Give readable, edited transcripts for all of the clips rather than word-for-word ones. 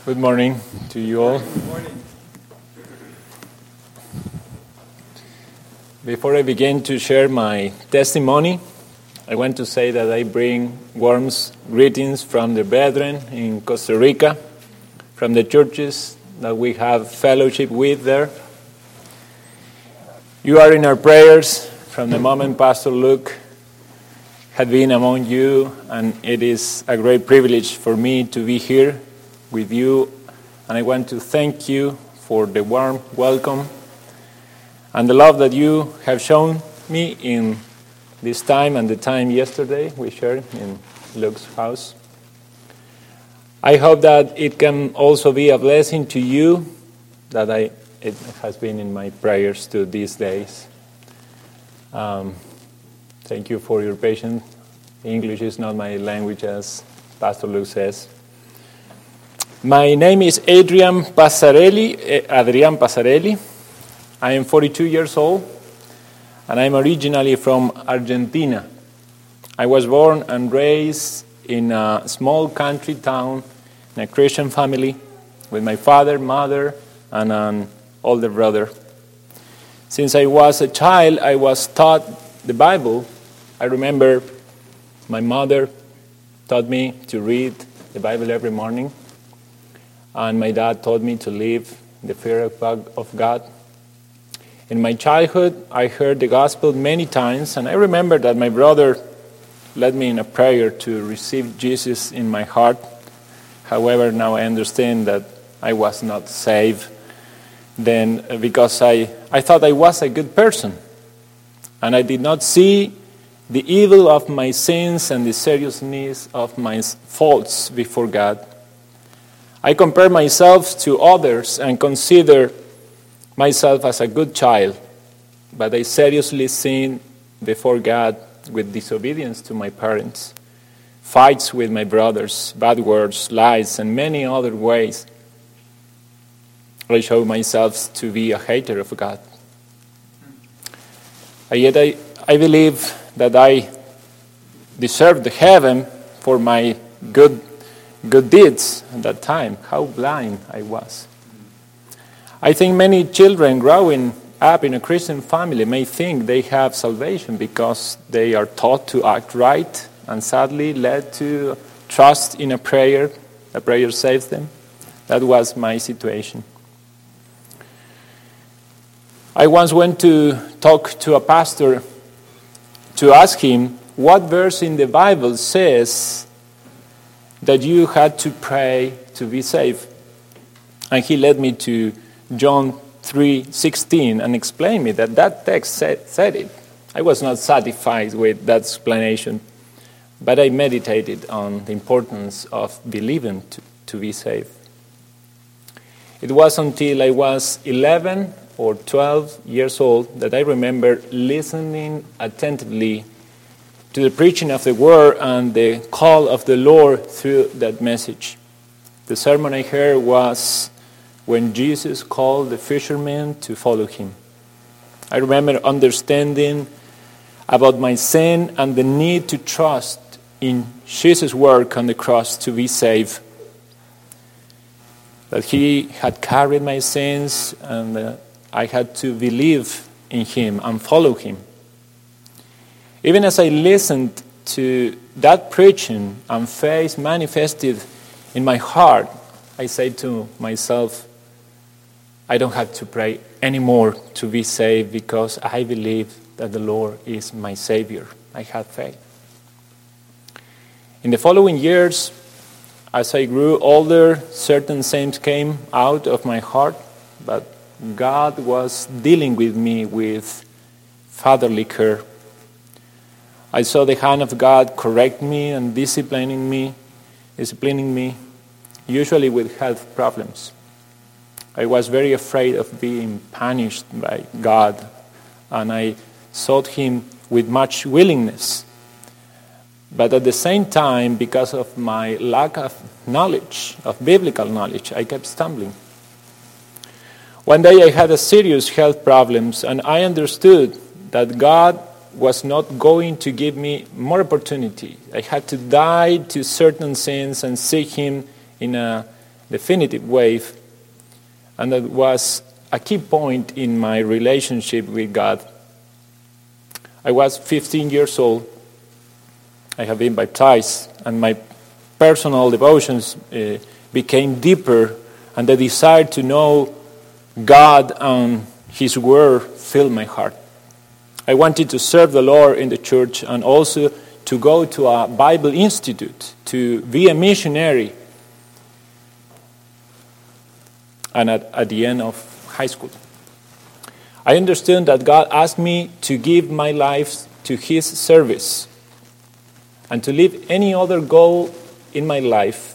Good morning to you all. Good morning. Before I begin to share my testimony, I want to say that I bring warm greetings from the brethren in Costa Rica, from the churches that we have fellowship with there. You are in our prayers from the moment Pastor Luke had been among you, and it is a great privilege for me to be here with you, and I want to thank you for the warm welcome and the love that you have shown me in this time and the time yesterday we shared in Luke's house. I hope that it can also be a blessing to you, that it has been in my prayers to these days. Thank you for your patience. English is not my language, as Pastor Luke says. My name is Adrian Passarelli. I am 42 years old, and I'm originally from Argentina. I was born and raised in a small country town in a Christian family with my father, mother, and an older brother. Since I was a child, I was taught the Bible. I remember my mother taught me to read the Bible every morning, and my dad taught me to live in the fear of God. In my childhood, I heard the gospel many times, and I remember that my brother led me in a prayer to receive Jesus in my heart. However, now I understand that I was not saved then, because I thought I was a good person, and I did not see the evil of my sins and the seriousness of my faults before God. I compare myself to others and consider myself as a good child, but I seriously sin before God with disobedience to my parents, fights with my brothers, bad words, lies, and many other ways. I show myself to be a hater of God. And yet I believe that I deserve the heaven for my good deeds at that time. How blind I was. I think many children growing up in a Christian family may think they have salvation because they are taught to act right, and sadly led to trust in a prayer. A prayer saves them. That was my situation. I once went to talk to a pastor to ask him what verse in the Bible says that you had to pray to be saved. And he led me to John 3:16 and explained me that text said it. I was not satisfied with that explanation, but I meditated on the importance of believing to be saved. It was until I was 11 or 12 years old that I remember listening attentively to the preaching of the word and the call of the Lord through that message. The sermon I heard was when Jesus called the fishermen to follow him. I remember understanding about my sin and the need to trust in Jesus' work on the cross to be saved. That he had carried my sins, and I had to believe in him and follow him. Even as I listened to that preaching and faith manifested in my heart, I said to myself, I don't have to pray anymore to be saved because I believe that the Lord is my Savior. I have faith. In the following years, as I grew older, certain sins came out of my heart, but God was dealing with me with fatherly care. I saw the hand of God correct me and disciplining me, usually with health problems. I was very afraid of being punished by God, and I sought him with much willingness. But at the same time, because of my lack of knowledge, of biblical knowledge, I kept stumbling. One day I had a serious health problems, and I understood that God was not going to give me more opportunity. I had to die to certain sins and seek him in a definitive way, and that was a key point in my relationship with God. I was 15 years old. I have been baptized, and my personal devotions became deeper, and the desire to know God and His Word filled my heart. I wanted to serve the Lord in the church and also to go to a Bible institute, to be a missionary, and at the end of high school. I understood that God asked me to give my life to His service and to leave any other goal in my life.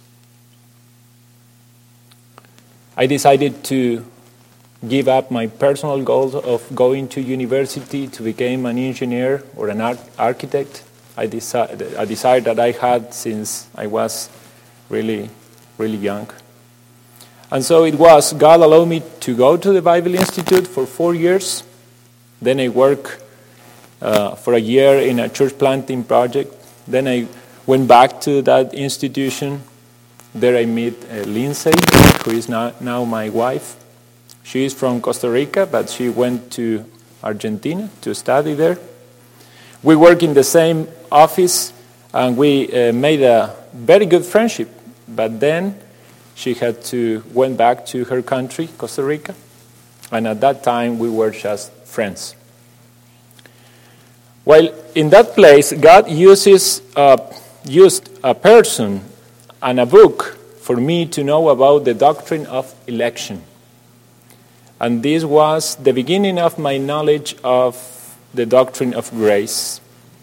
I decided to give up my personal goals of going to university to become an engineer or an architect. A desire that I had since I was really, really young. And so it was, God allowed me to go to the Bible Institute for 4 years. Then I worked for a year in a church planting project. Then I went back to that institution. There I met Lindsay, who is now my wife. She is from Costa Rica, but she went to Argentina to study there. We work in the same office, and we made a very good friendship. But then she went back to her country, Costa Rica, and at that time we were just friends. Well, in that place, God used a person and a book for me to know about the doctrine of election. And this was the beginning of my knowledge of the doctrine of grace.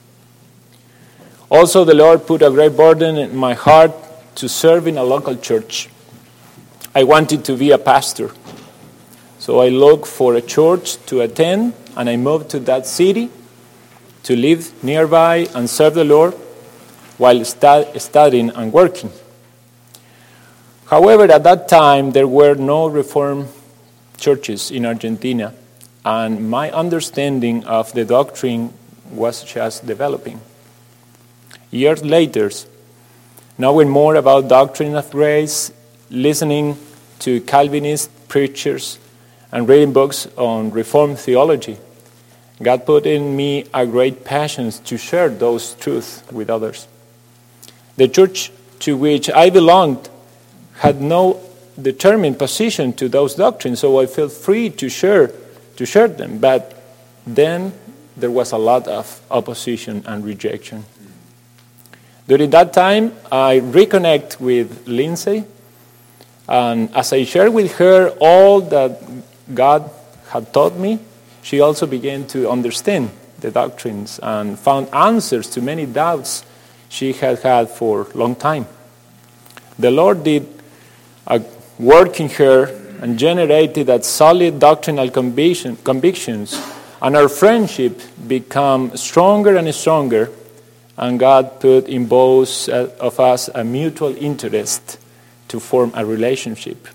Also, the Lord put a great burden in my heart to serve in a local church. I wanted to be a pastor. So I looked for a church to attend, and I moved to that city to live nearby and serve the Lord while studying and working. However, at that time, there were no Reformed churches in Argentina, and my understanding of the doctrine was just developing. Years later, knowing more about doctrine of grace, listening to Calvinist preachers, and reading books on Reformed theology, God put in me a great passion to share those truths with others. The church to which I belonged had no determined position to those doctrines, so I felt free to share them. But then there was a lot of opposition and rejection. During that time, I reconnect with Lindsay, and as I shared with her all that God had taught me, she also began to understand the doctrines and found answers to many doubts she had had for a long time. The Lord did a work in her and generated that solid doctrinal convictions, and our friendship became stronger and stronger, and God put in both of us a mutual interest to form a relationship.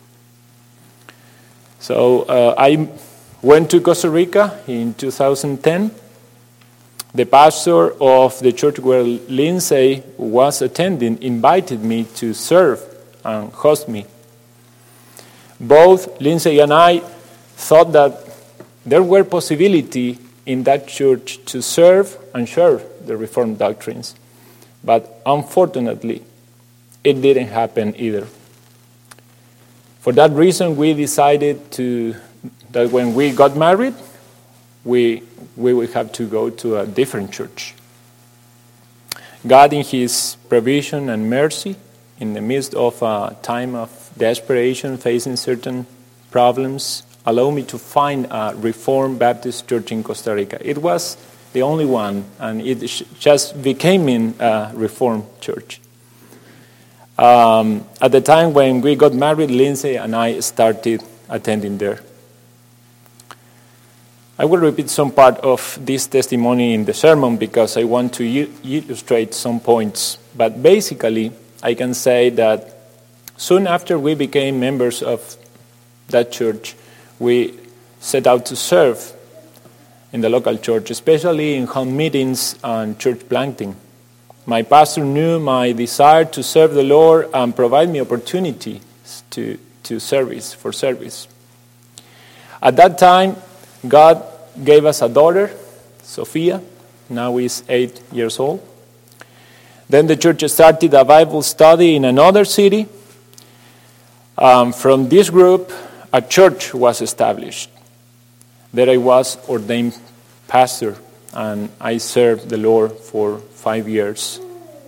So I went to Costa Rica in 2010. The pastor of the church where Lindsay was attending invited me to serve and host me. Both Lindsay and I thought that there were possibility in that church to serve and share the Reformed doctrines. But unfortunately, it didn't happen either. For that reason, we decided that when we got married, we would have to go to a different church. God, in His provision and mercy, in the midst of a time of desperation, facing certain problems, allowed me to find a Reformed Baptist church in Costa Rica. It was the only one, and it just became a Reformed church. At the time when we got married, Lindsay and I started attending there. I will repeat some part of this testimony in the sermon because I want to illustrate some points. But basically, I can say that soon after we became members of that church, we set out to serve in the local church, especially in home meetings and church planting. My pastor knew my desire to serve the Lord and provide me opportunities to service. At that time, God gave us a daughter, Sophia. Now is 8 years old. Then the church started a Bible study in another city. From this group, a church was established. There I was ordained pastor, and I served the Lord for 5 years.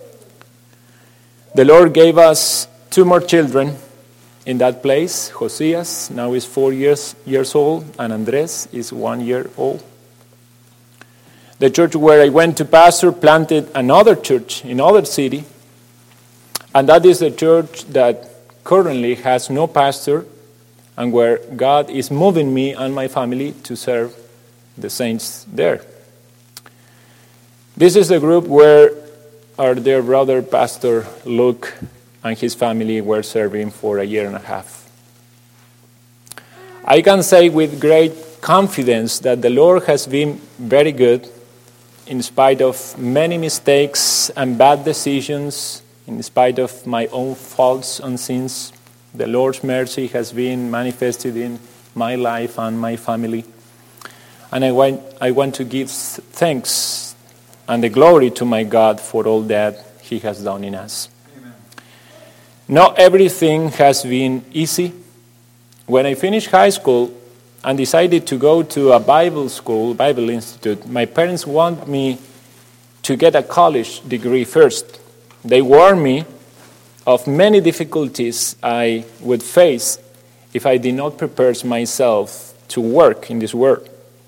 The Lord gave us 2 more children in that place. Josias now is 4 years old, and Andres is 1 year old. The church where I went to pastor planted another church in another city, and that is the church that currently has no pastor, and where God is moving me and my family to serve the saints there. This is the group where our dear brother, Pastor Luke, and his family were serving for 1.5 years. I can say with great confidence that the Lord has been very good in spite of many mistakes and bad decisions, in spite of my own faults and sins. The Lord's mercy has been manifested in my life and my family. And I want to give thanks and the glory to my God for all that He has done in us. Amen. Not everything has been easy. When I finished high school and decided to go to a Bible school, Bible Institute, my parents wanted me to get a college degree first. They warned me of many difficulties I would face if I did not prepare myself to work in this world.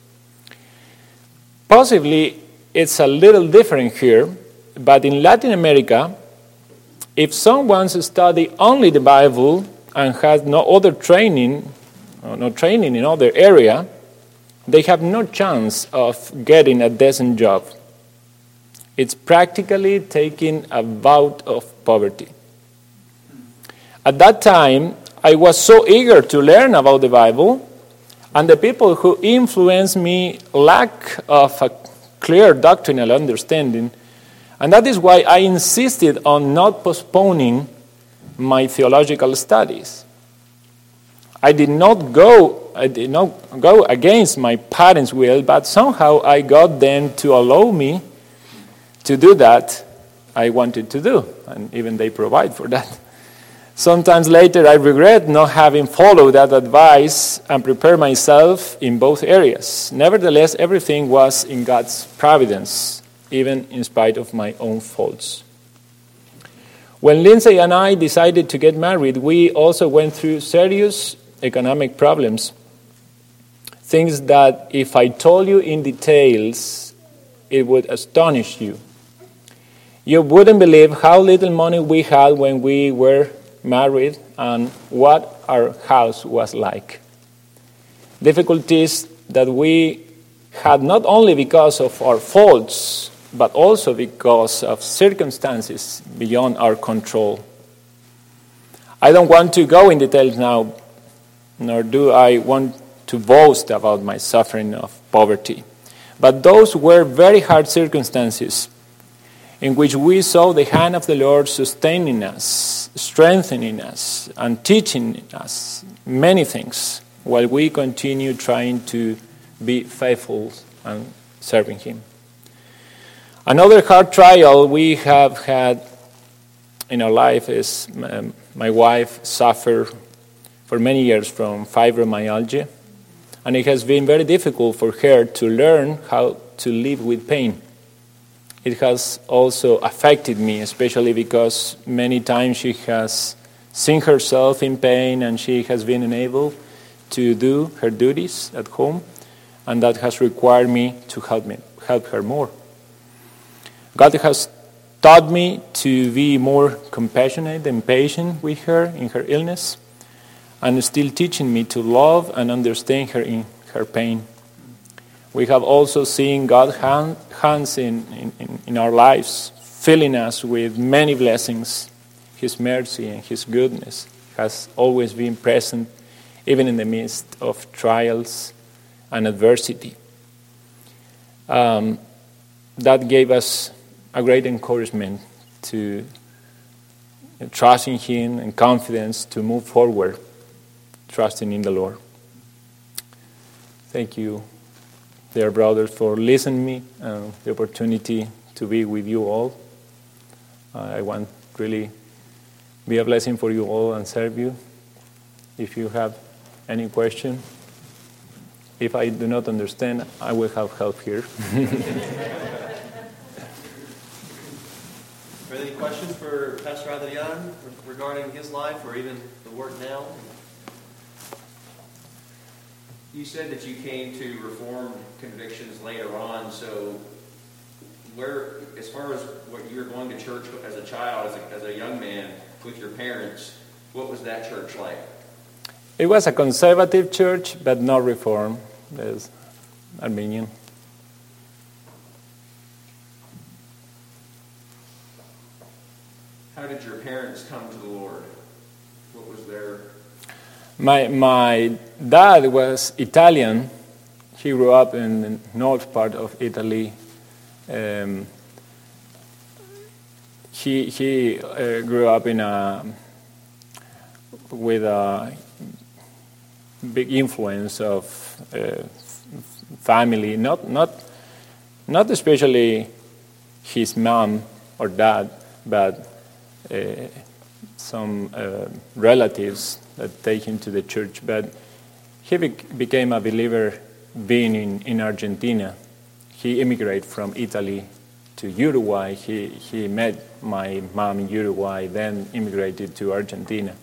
Possibly it's a little different here, but in Latin America, if someone studies only the Bible and has no other training, or no training in other area, they have no chance of getting a decent job. It's practically taking a vow of poverty. At that time, I was so eager to learn about the Bible, and the people who influenced me lack of a clear doctrinal understanding, and that is why I insisted on not postponing my theological studies. I did not go against my parents' will, but somehow I got them to allow me to do that I wanted to do, and even they provide for that. Sometimes later I regret not having followed that advice and prepared myself in both areas. Nevertheless, everything was in God's providence, even in spite of my own faults. When Lindsay and I decided to get married, we also went through serious economic problems. Things that if I told you in details, it would astonish you. You wouldn't believe how little money we had when we were married and what our house was like. Difficulties that we had not only because of our faults, but also because of circumstances beyond our control. I don't want to go in details now, nor do I want to boast about my suffering of poverty. But those were very hard circumstances in which we saw the hand of the Lord sustaining us, strengthening us, and teaching us many things while we continue trying to be faithful and serving Him. Another hard trial we have had in our life is my wife suffered for many years from fibromyalgia, and it has been very difficult for her to learn how to live with pain. It has also affected me, especially because many times she has seen herself in pain and she has been unable to do her duties at home, and that has required me to help her more. God has taught me to be more compassionate and patient with her in her illness, and still teaching me to love and understand her in her pain. We have also seen God's hands in our lives, filling us with many blessings. His mercy and His goodness has always been present, even in the midst of trials and adversity. That gave us a great encouragement to trusting Him and confidence to move forward, trusting in the Lord. Thank you, dear brothers, for listening to me and the opportunity to be with you all. I want really be a blessing for you all and serve you. If you have any question, if I do not understand, I will have help here. Are there any questions for Pastor Adrian regarding his life or even the work now? You said that you came to Reformed convictions later on, so where, as far as what you were going to church as a child, as a young man with your parents, what was that church like? It was a conservative church, but not Reformed. There's Armenian. How did your parents come to the Lord? What was their... My dad was Italian. He grew up in the north part of Italy. He grew up with a big influence of family, not especially his mom or dad, but some relatives that take him to the church. But he became a believer being in Argentina. He immigrated from Italy to Uruguay. He met my mom in Uruguay, then immigrated to Argentina.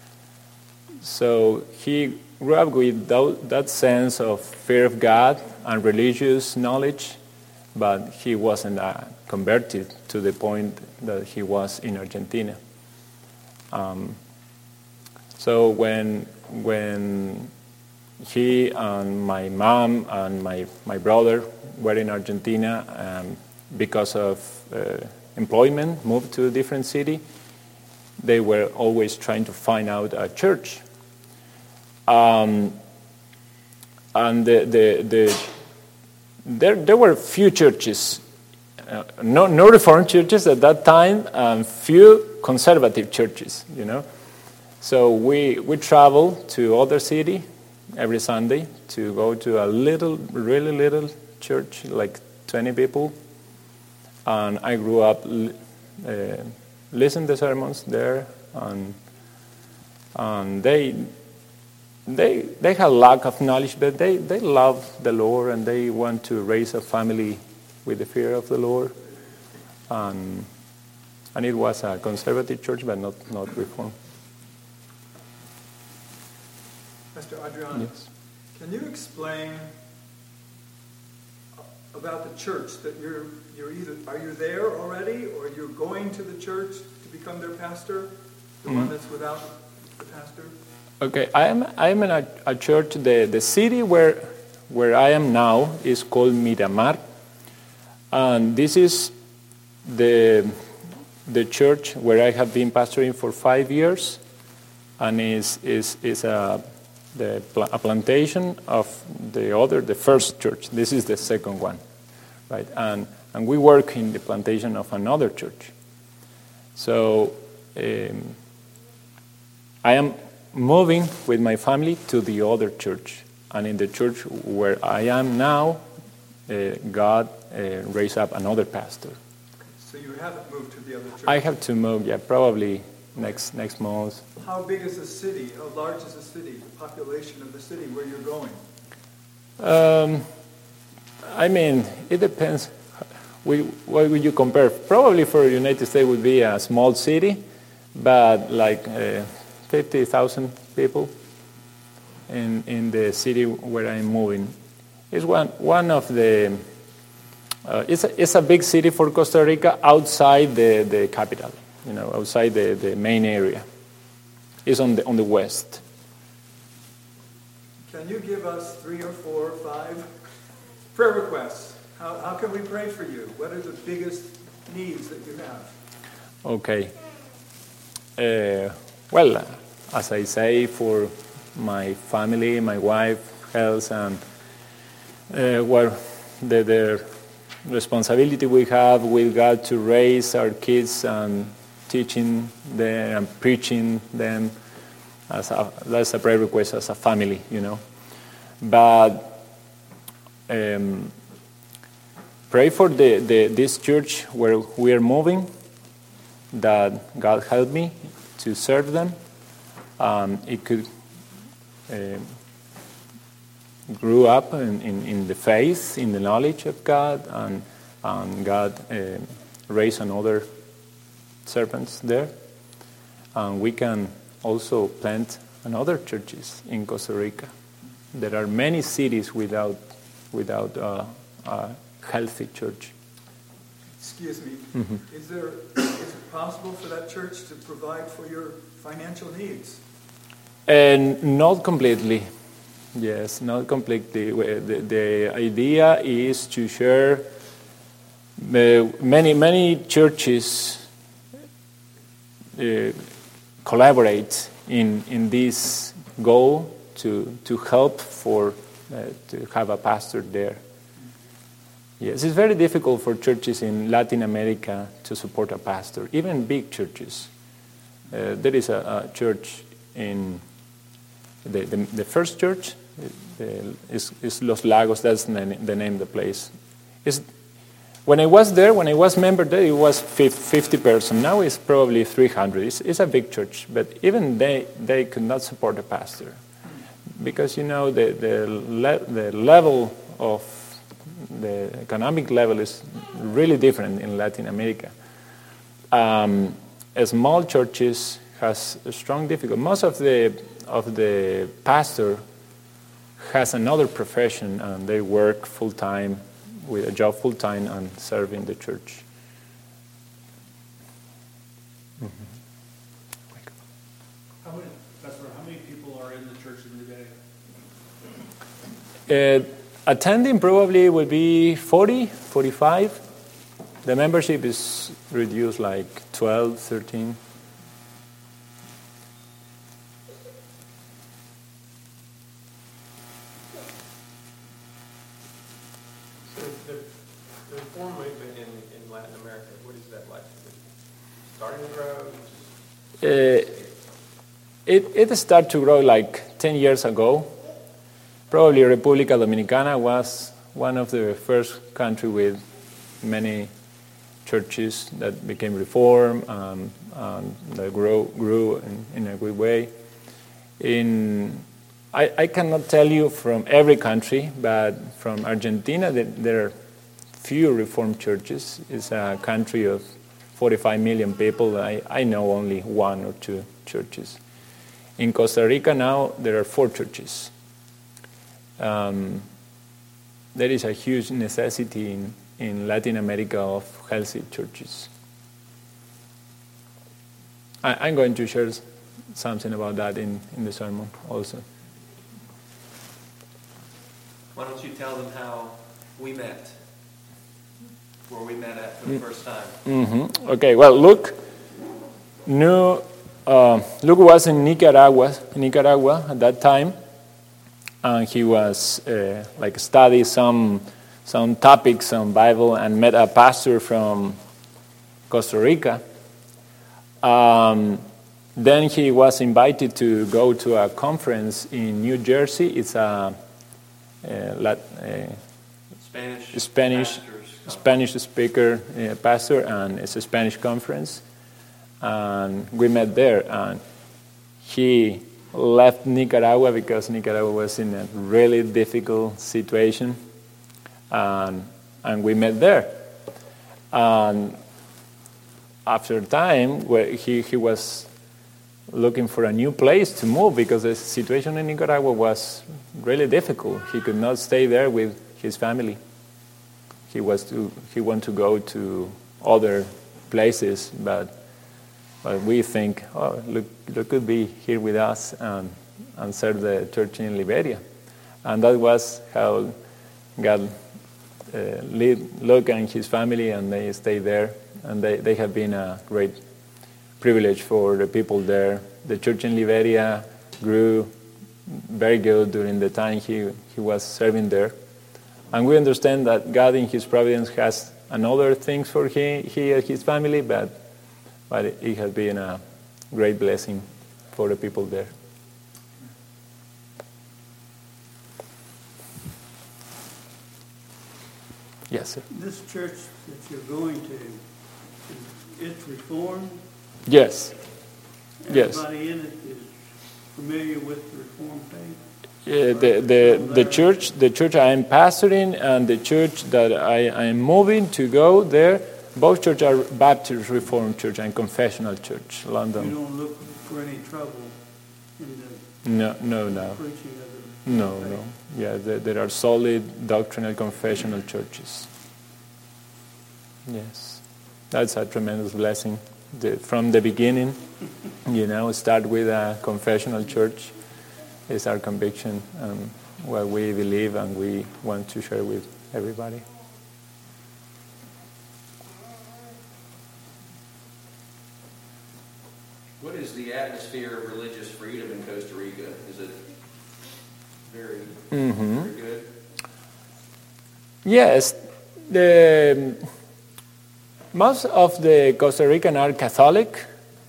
So he grew up with that sense of fear of God and religious knowledge, but he wasn't converted to the point that he was in Argentina. So when he and my mom and my brother were in Argentina, because of employment, moved to a different city, they were always trying to find out a church. And there were few churches, no Reformed churches at that time, and few conservative churches, you know. So we traveled to other city every Sunday to go to a really little church, like 20 people. And I grew up listening to sermons there, and they have lack of knowledge, but they love the Lord and they want to raise a family with the fear of the Lord. And it was a conservative church, but not Reformed. Pastor Adrian, Yes. Can you explain about the church that you're either, are you there already, or you're going to the church to become their pastor, the one that's without the pastor? Okay, I am in a church. The city where I am now is called Miramar, and this is the church where I have been pastoring for 5 years, and is a plantation of the first church. This is the second one, right? And we work in the plantation of another church. So I am moving with my family to the other church, and in the church where I am now, God raised up another pastor. So you haven't moved to the other church? I have to move, probably next month. How big is the city? How large is the city? The population of the city where you're going? I mean, it depends. What would you compare? Probably for the United States would be a small city, but like 50,000 people in the city where I'm moving. It's one of the. It's a big city for Costa Rica outside the capital. You know, outside the main area. It's on the west. Can you give us 3 or 4 or 5 prayer requests? How can we pray for you? What are the biggest needs that you have? Okay. Well, as I say, for my family, my wife, health, and the responsibility we have with God to raise our kids and teaching them and preaching them. That's a prayer request as a family, But pray for this church where we are moving, that God help me to serve them. It could grew up in the faith, in the knowledge of God, and God raised another servants there. And we can also plant another churches in Costa Rica. There are many cities without a healthy church. Excuse me. Mm-hmm. Is it possible for that church to provide for your financial needs? And not completely. Yes, not completely. The idea is to share. Many churches collaborate in this goal to help to have a pastor there. Yes, it's very difficult for churches in Latin America to support a pastor, even big churches. There is a church in the first church is Los Lagos. That's the name of the place. When I was there, when I was member there, it was 50 persons. Now it's probably 300. It's a big church, but even they could not support a pastor because the level of the economic level is really different in Latin America. Small churches has a strong difficulty. Most of the pastor has another profession and they work full time with a job full time and serve in the church. Mm-hmm. How many people are in the church in the day? Attending probably would be 40, 45. The membership is reduced like 12, 13. So the reform movement in Latin America, what is that like? Starting to grow? It started to grow like 10 years ago. Probably República Dominicana was one of the first country with many churches that became reformed and that grew in a good way. I cannot tell you from every country, but from Argentina there are few reformed churches. It's a country of 45 million people. I know only one or two churches. In Costa Rica now there are 4 churches. There is a huge necessity in Latin America of healthy churches. I'm going to share something about that in the sermon also. Why don't you tell them how we met, where we met at for the first time? Mm-hmm. Okay, well, Luke was in Nicaragua at that time, and he was studying some topics on Bible and met a pastor from Costa Rica. Then he was invited to go to a conference in New Jersey. It's a Spanish speaker pastor, and it's a Spanish conference. And we met there, and he left Nicaragua because Nicaragua was in a really difficult situation, and we met there. And after time, he was looking for a new place to move because the situation in Nicaragua was really difficult. He could not stay there with his family. He wanted to go to other places, but we think, Luke could be here with us and serve the church in Liberia. And that was how God led Luke and his family, and they stayed there. And they have been a great privilege for the people there. The church in Liberia grew very good during the time he was serving there. And we understand that God in his providence has another things for he and his family, but but it has been a great blessing for the people there. Yes, sir. This church that you're going to, it's Reformed? Yes. Yes. Everybody in it is familiar with the Reformed faith? The church I am pastoring and the church that I am moving to go there, both churches are Baptist Reformed Church and Confessional Church, London. You don't look for any trouble in the No. preaching of the No. faith? Yeah, there are solid doctrinal confessional churches. Yes, that's a tremendous blessing. From the beginning, start with a confessional church is our conviction, what we believe and we want to share with everybody. What is the atmosphere of religious freedom in Costa Rica? Is it very good? Yes, most of the Costa Rican are Catholic.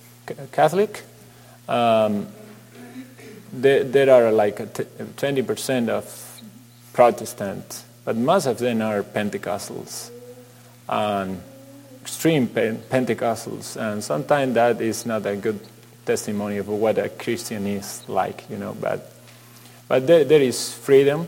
There are like 20% of Protestant, but most of them are Pentecostals, and extreme Pentecostals, and sometimes that is not a good testimony of what a Christian is like, But there is freedom.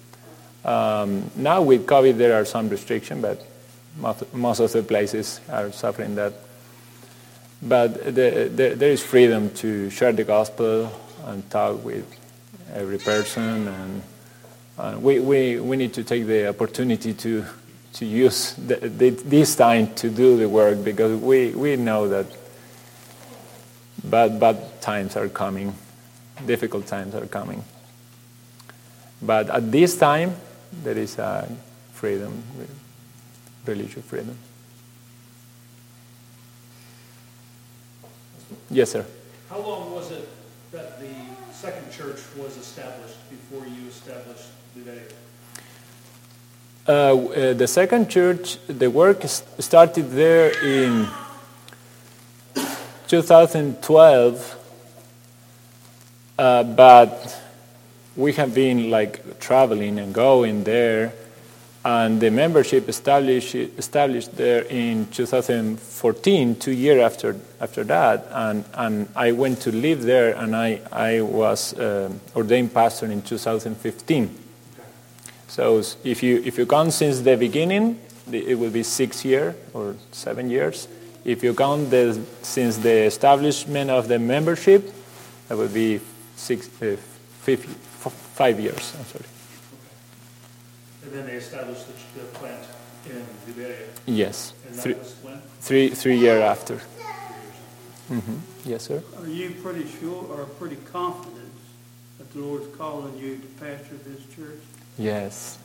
Now with COVID there are some restrictions, but most of the places are suffering that. But there is freedom to share the gospel and talk with every person, and we need to take the opportunity to use this time to do the work, because we know that bad times are coming, difficult times are coming. But at this time, there is a freedom, religious freedom. Yes, sir. How long was it that the second church was established before you established Liberia? The second church, the work started there in 2012, but we have been traveling and going there, and the membership established there in 2014, 2 years after that, and I went to live there, and I was ordained pastor in 2015. So if you count since the beginning, it will be 6 years or 7 years. If you count since the establishment of the membership, that would be 5 years. I'm sorry. And then they established the plant in Liberia. Yes. And that was when? 3 years after. Mm-hmm. Yes, sir. Are you pretty sure or pretty confident that the Lord's calling you to pastor this church? Yes.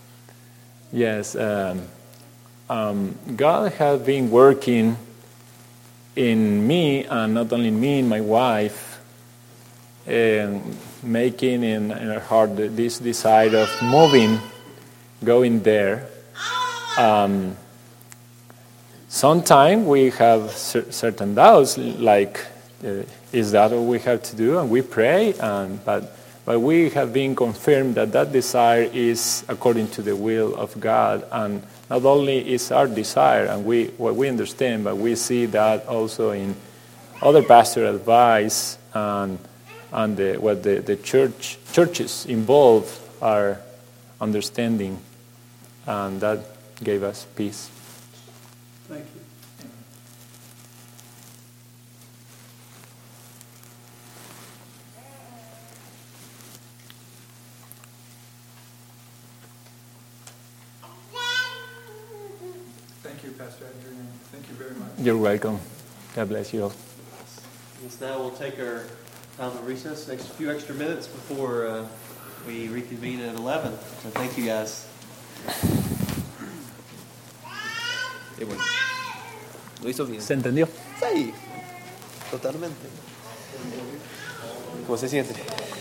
God has been working in me, and not only me, and my wife, making in our heart this desire of moving, going there. Sometimes we have certain doubts, is that what we have to do? And we pray, but we have been confirmed that desire is according to the will of God, and not only is our desire, and what we understand, but we see that also in other pastoral advice and what the churches involved are understanding, and that gave us peace. Thank you. Thank you, Pastor Adrian. Thank you very much. You're welcome. God bless you all. Yes, now we'll take our time of recess, next few extra minutes before we reconvene at 11. So thank you, guys. Lo hizo bien. ¿Se entendió? Sí, totalmente. ¿Cómo se siente?